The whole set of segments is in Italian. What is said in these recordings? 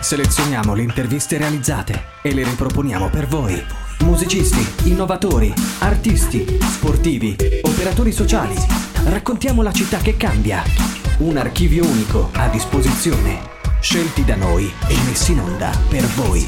Selezioniamo le interviste realizzate e le riproponiamo per voi. Musicisti, innovatori, artisti, sportivi, operatori sociali. Raccontiamo la città che cambia. Un archivio unico a disposizione. Scelti da noi e messi in onda per voi.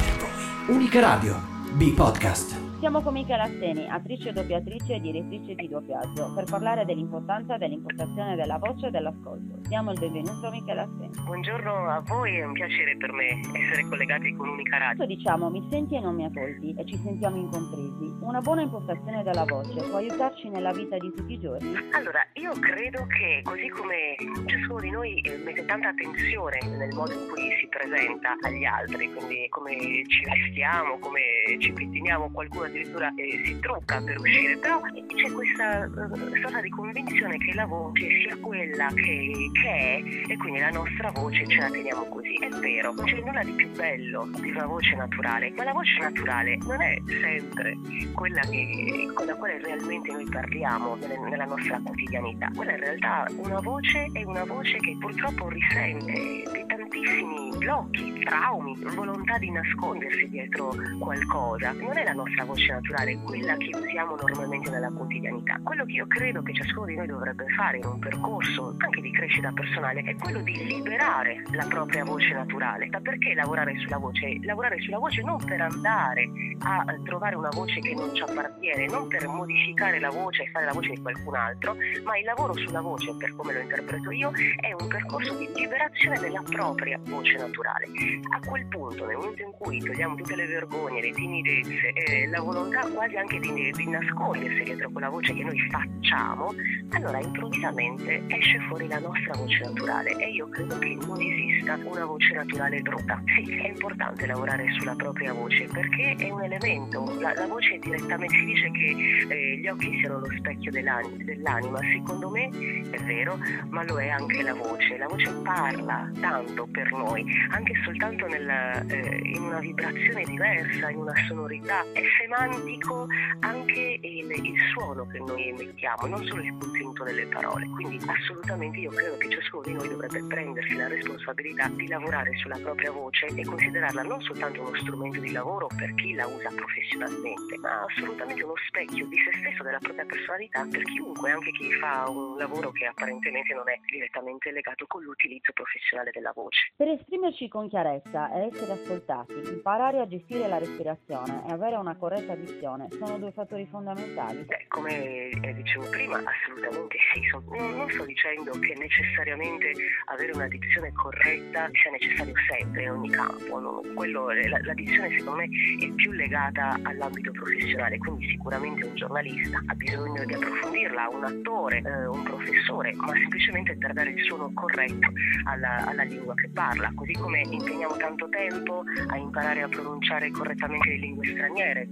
Unica Radio, B-Podcast. Siamo con Michela Asteni, attrice, doppiatrice e direttrice di doppiaggio, per parlare dell'importanza dell'impostazione della voce e dell'ascolto. Diamo il benvenuto a Michela Asteni. Buongiorno a voi, è un piacere per me essere collegati con Unica Radio. Diciamo mi senti e non mi ascolti e ci sentiamo incompresi. Una buona impostazione della voce può aiutarci nella vita di tutti i giorni? Allora, io credo che così come ciascuno di noi mette tanta attenzione nel modo in cui si presenta agli altri, quindi come ci vestiamo, come ci pettiniamo, qualcuno addirittura si trucca per uscire, però c'è questa sorta di convinzione che la voce sia quella che è, e quindi la nostra voce ce la teniamo così. È vero, non c'è nulla di più bello di una voce naturale, ma la voce naturale non è sempre quella con la quale realmente noi parliamo nella nostra quotidianità. Quella in realtà una voce è una voce che purtroppo risente di tantissimi blocchi, traumi, volontà di nascondersi dietro qualcosa. Non è la nostra voce naturale quella che usiamo normalmente nella quotidianità. Quello che io credo che ciascuno di noi dovrebbe fare in un percorso anche di crescita personale è quello di liberare la propria voce naturale. Ma perché lavorare sulla voce? Lavorare sulla voce non per andare a trovare una voce che non ci appartiene, non per modificare la voce e fare la voce di qualcun altro, ma il lavoro sulla voce, per come lo interpreto io, è un percorso di liberazione della propria voce naturale. A quel punto, nel momento in cui togliamo tutte le vergogne, le timidezze, la volontà quasi anche di nascondersi dietro quella voce che noi facciamo, allora improvvisamente esce fuori la nostra voce naturale, e io credo che non esista una voce naturale brutta. Sì, è importante lavorare sulla propria voce perché è un elemento, la voce è direttamente, si dice che gli occhi siano lo specchio dell'anima, secondo me è vero, ma lo è anche la voce. La voce parla tanto per noi, anche soltanto in una vibrazione diversa, in una sonorità. È semantico anche il suono che noi emettiamo, non solo il contenuto delle parole. Quindi assolutamente io credo che ciascuno di noi dovrebbe prendersi la responsabilità di lavorare sulla propria voce e considerarla non soltanto uno strumento di lavoro per chi la usa professionalmente, ma assolutamente uno specchio di se stesso, della propria personalità, per chiunque, anche chi fa un lavoro che apparentemente non è direttamente legato con l'utilizzo professionale della voce. Per esprimerci con chiarezza e essere ascoltati, imparare a gestire la respirazione e avere una corretta dizione sono due fattori fondamentali. Come dicevo prima, assolutamente sì. Non sto dicendo che necessariamente avere una dizione corretta sia necessario sempre in ogni campo. No? La dizione secondo me è più legata all'ambito professionale, quindi sicuramente un giornalista ha bisogno di approfondirla, un attore, un professore, ma semplicemente per dare il suono corretto alla lingua che parla, così come impegniamo tanto tempo a imparare a pronunciare correttamente le lingue straniere,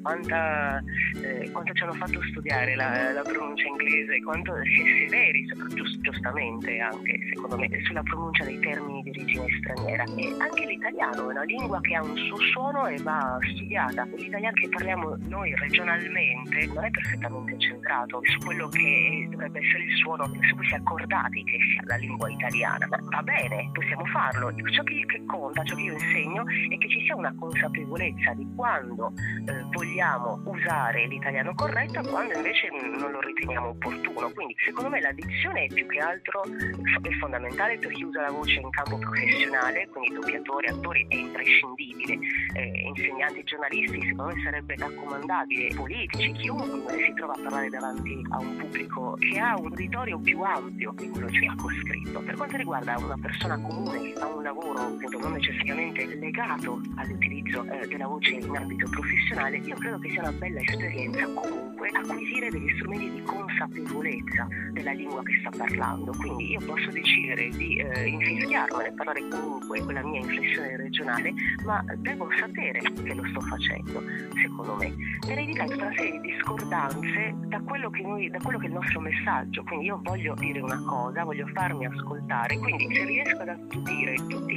quanto ci hanno fatto studiare la pronuncia inglese, quanto si è severi, giustamente anche secondo me, sulla pronuncia dei termini di origine straniera. E anche l'italiano è una lingua che ha un suo suono e va studiata. L'italiano che parliamo noi regionalmente non è perfettamente centrato su quello che dovrebbe essere il suono su cui si è accordati che sia la lingua italiana. Ma va bene, possiamo farlo. Ciò che conta, ciò che io insegno, è che ci sia una consapevolezza di quando vogliamo usare l'italiano corretto e quando invece non lo riteniamo opportuno. Quindi secondo me la dizione è più che altro è fondamentale per chi usa la voce in campo professionale, quindi doppiatori, attori, è imprescindibile. Insegnanti, giornalisti, secondo me sarebbe raccomandabile, politici, chiunque si trova a parlare davanti a un pubblico che ha un uditorio più ampio di quello circoscritto. Per quanto riguarda una persona comune che fa un lavoro appunto non necessariamente legato all'utilizzo della voce in ambito professionale, io credo che sia una bella esperienza comunque acquisire degli strumenti di consapevolezza della lingua che sta parlando. Quindi io posso decidere di infischiarmene, parlare comunque con la mia inflessione regionale, ma devo sapere che lo sto facendo, secondo me, per evitare tutta una serie di discordanze da quello che è il nostro messaggio. Quindi io voglio dire una cosa, voglio farmi ascoltare, quindi se riesco ad attutire tutti gli elementi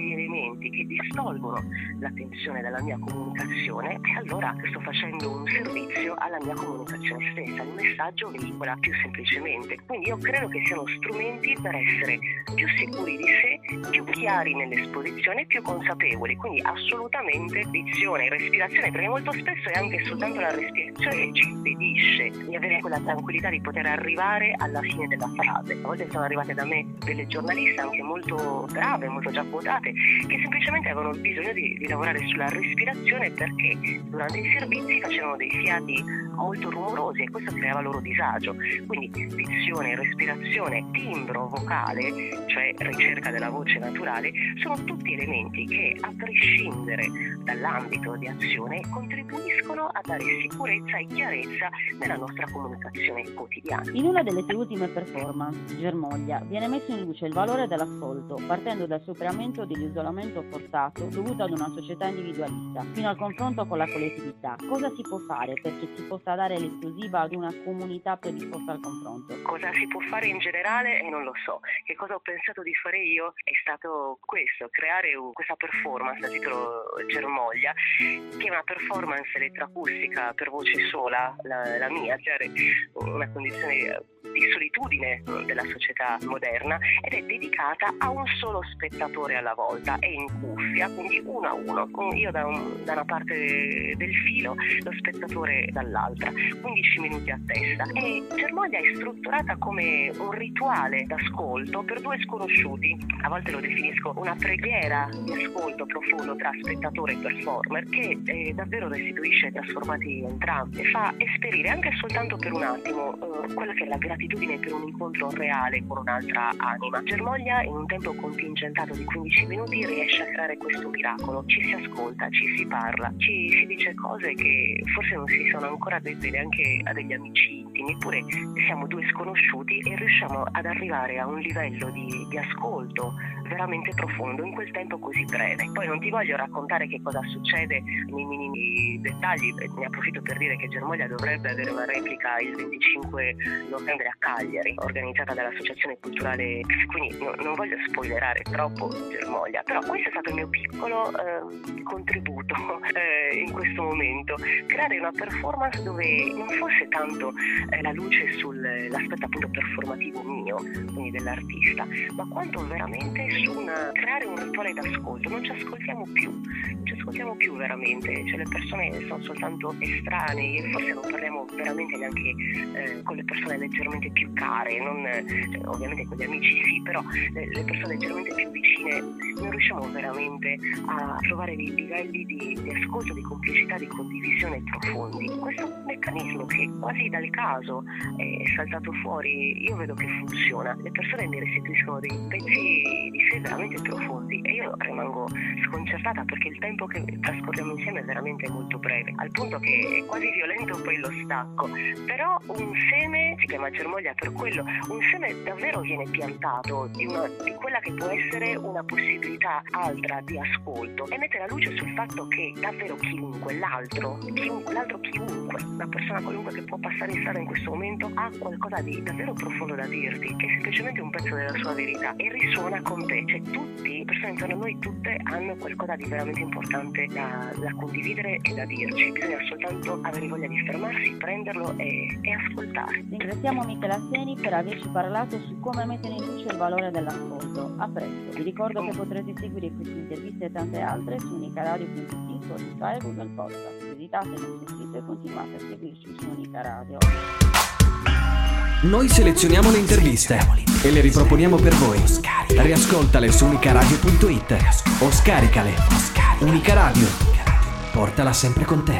strumenti che distolgono l'attenzione dalla mia comunicazione, e allora sto facendo un servizio alla mia comunicazione stessa, il messaggio veicola più semplicemente. Quindi io credo che siano strumenti per essere più sicuri di sé, più chiari nell'esposizione, più consapevoli. Quindi assolutamente dizione e respirazione, perché molto spesso è anche soltanto la respirazione che ci impedisce di avere quella tranquillità di poter arrivare alla fine della frase. A volte sono arrivate da me delle giornaliste anche molto brave, molto già quotate, che semplicemente avevano bisogno di lavorare sulla respirazione, perché durante i servizi facevano dei fiati molto rumorosi e questo creava loro disagio. Quindi dizione, respirazione, timbro vocale, cioè ricerca della voce naturale, sono tutti elementi che, a prescindere dall'ambito di azione, contribuiscono a dare sicurezza e chiarezza nella nostra comunicazione quotidiana. In una delle sue ultime performance, Germoglia, viene messo in luce il valore dell'ascolto, partendo dal superamento dell'isolamento forzato dovuto ad una società individualista, fino al confronto con la collettività. Cosa si può fare perché si possa dare l'esclusiva ad una comunità predisposta al confronto? Cosa si può fare in generale? Non lo so. Che cosa ho pensato di fare io è stato questo, creare questa performance a titolo Germoglia, che è una performance elettroacustica per voce sola, la mia, cioè una condizione di solitudine della società moderna, ed è dedicata a un solo spettatore alla volta, è in cuffia, quindi uno a uno, io da una parte del filo, lo spettatore dall'altra, 15 minuti a testa. E Germoglia è strutturata come un rituale d'ascolto per due sconosciuti, a volte lo definisco una preghiera di ascolto profondo tra spettatore e performer, che davvero restituisce ai trasformati entrambi e fa esperire anche soltanto per un attimo quella che è la gratitudine per un incontro reale con un'altra anima. Germoglia, in un tempo contingentato di 15 minuti, riesce a creare questo miracolo. Ci si ascolta, ci si parla, ci si dice cose che forse non si sono ancora dette neanche a degli amici intimi, eppure siamo due sconosciuti e riusciamo ad arrivare a un livello di ascolto veramente profondo in quel tempo così breve. Poi non ti voglio raccontare che cosa succede nei minimi dettagli, ne approfitto per dire che Germoglia dovrebbe avere una replica il 25 novembre a Cagliari, organizzata dall'Associazione Culturale, quindi non voglio spoilerare troppo Germoglia, però questo è stato il mio piccolo contributo in questo momento, creare una performance dove non fosse tanto la luce sull'aspetto appunto performativo mio, quindi dell'artista, ma quanto veramente su creare un rituale d'ascolto. Non ci ascoltiamo più veramente, cioè le persone sono soltanto estranei e forse non parliamo veramente neanche con le persone leggermente più care, cioè, ovviamente con gli amici sì, però le persone leggermente più vicine non riusciamo veramente a trovare dei livelli di ascolto, di complicità, di condivisione profondi. Questo meccanismo che quasi dal caso è saltato fuori, io vedo che funziona. Le persone mi restituiscono dei pezzi di sé veramente profondi e io rimango sconcertata, perché il tempo che trascorriamo insieme è veramente molto breve, al punto che è quasi violento poi lo stacco. Però un seme, si chiama Germoglia per quello, un seme davvero viene piantato di quella che può essere una possibilità altra di ascolto, e mette la luce sul fatto che davvero chiunque, una persona qualunque che può passare in strada in questo momento ha qualcosa di davvero profondo da dirti, che è semplicemente un pezzo della sua verità e risuona con te. Cioè tutti, le persone intorno a noi, tutte hanno qualcosa di veramente importante da condividere e da dirci. Bisogna soltanto avere voglia di fermarsi, prenderlo e ascoltare. Ringraziamo Michela Seni per averci parlato su come mettere in luce il valore dell'ascolto. A presto. Vi ricordo che potrete seguire queste interviste e tante altre su unicaradio.it, Spotify e Google Podcast. Visitate il nostro sito e continuate a seguirci su Unica Radio. Noi selezioniamo le interviste e le riproponiamo per voi. Riascoltale su unicaradio.it o scaricale. Unica Radio, portala sempre con te.